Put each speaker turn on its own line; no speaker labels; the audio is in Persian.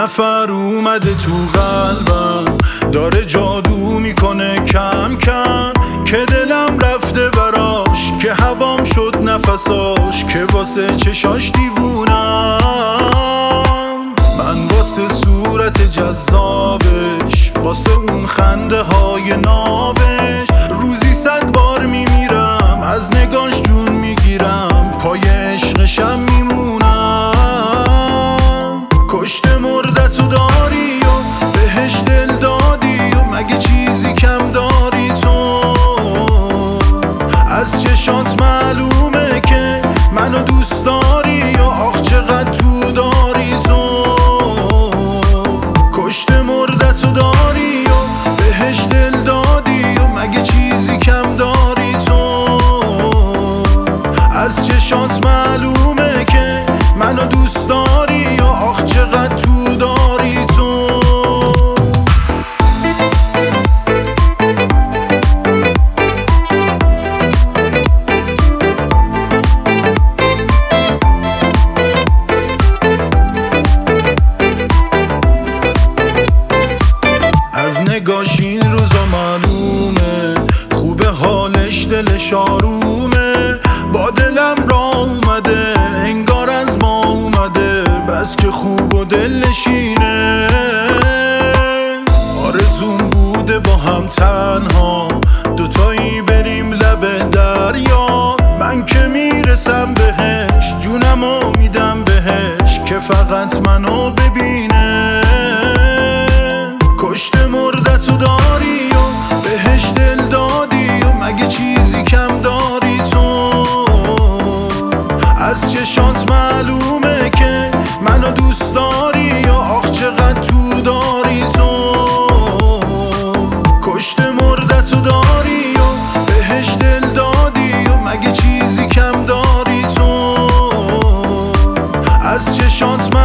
نفر اومده تو قلبم، داره جادو میکنه کم کم، که دلم رفته براش، که هوام شد نفساش، که واسه چشاش دیوونم. من واسه صورت جذابش، واسه اون خنده های نابش، روزی 100 بار میمیرم، از نگاش جون میگیرم، پای عشقشم میمونم. کشته مردتو داری و بهش دل دادی و مگه چیزی کم داری تو؟ از چشات معلومه که منو دوست داری و آخ چقدر تو داری تو. کشته مردتو داری و بهش دل دادی و مگه چیزی کم داری تو؟ از چشات معلومه که منو دوست داری و آخ چقدر تو داری تو. از نگاش این روزا معلومه، خوبه حالش دلش آرومه، با دلم را اومده انگار از ما اومده، بس که خوب و دل نشینه. آرزوم بوده با هم تنها دوتایی بریم لب دریا، من که میرسم بهش جونمو میدم بهش، که فقط منو ببینه. کشته مردتو داری و بهش دل دادی و مگه چیزی کم داری تو؟ از چشات معلومه که منو دوست داری و آخ چقدر تو داری تو. کشته مردتو داری و بهش دل دادی و مگه چیزی کم داری تو؟ از چشات